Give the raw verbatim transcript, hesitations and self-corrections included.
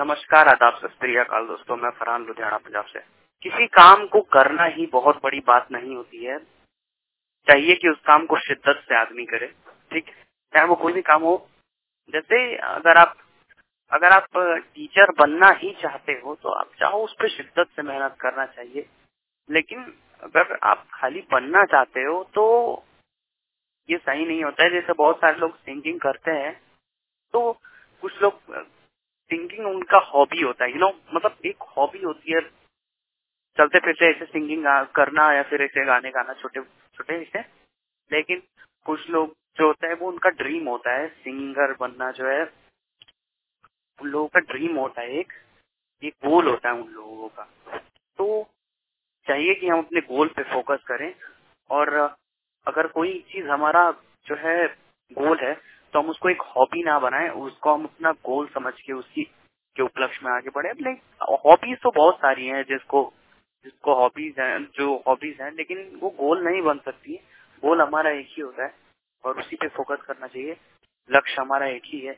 नमस्कार, आदाब, सत श्री अकाल दोस्तों। मैं फरहान लुधियाना पंजाब से। किसी काम को करना ही बहुत बड़ी बात नहीं होती है। चाहिए कि उस काम को शिद्दत से आदमी करे, ठीक, चाहे वो कोई भी काम हो। जैसे अगर आप अगर आप टीचर बनना ही चाहते हो तो आप चाहो उस पर शिद्दत से मेहनत करना चाहिए। लेकिन अगर आप खाली बनना चाहते हो तो ये सही नहीं होता है। जैसे बहुत सारे लोग सिंगिंग करते हैं तो कुछ लोग सिंगिंग उनका हॉबी होता है, यू नो मतलब एक हॉबी होती है चलते फिरते ऐसे सिंगिंग करना या फिर ऐसे गाने गाना छोटे छोटे ऐसे। लेकिन कुछ लोग जो होता है वो उनका ड्रीम होता है, सिंगर बनना जो है उन लोगों का ड्रीम होता है, एक एक गोल होता है उन लोगों का। तो चाहिए कि हम अपने गोल पे फोकस करें और अगर कोई चीज हमारा जो है गोल है तो हम उसको एक हॉबी ना बनाएं, उसको हम अपना गोल समझ के उसी के उपलक्ष्य में आगे बढ़े। अपने हॉबीज तो बहुत सारी हैं जिसको जिसको हॉबीज हैं जो हॉबीज हैं, लेकिन वो गोल नहीं बन सकती। गोल हमारा एक ही होता है और उसी पे फोकस करना चाहिए। लक्ष्य हमारा एक ही है।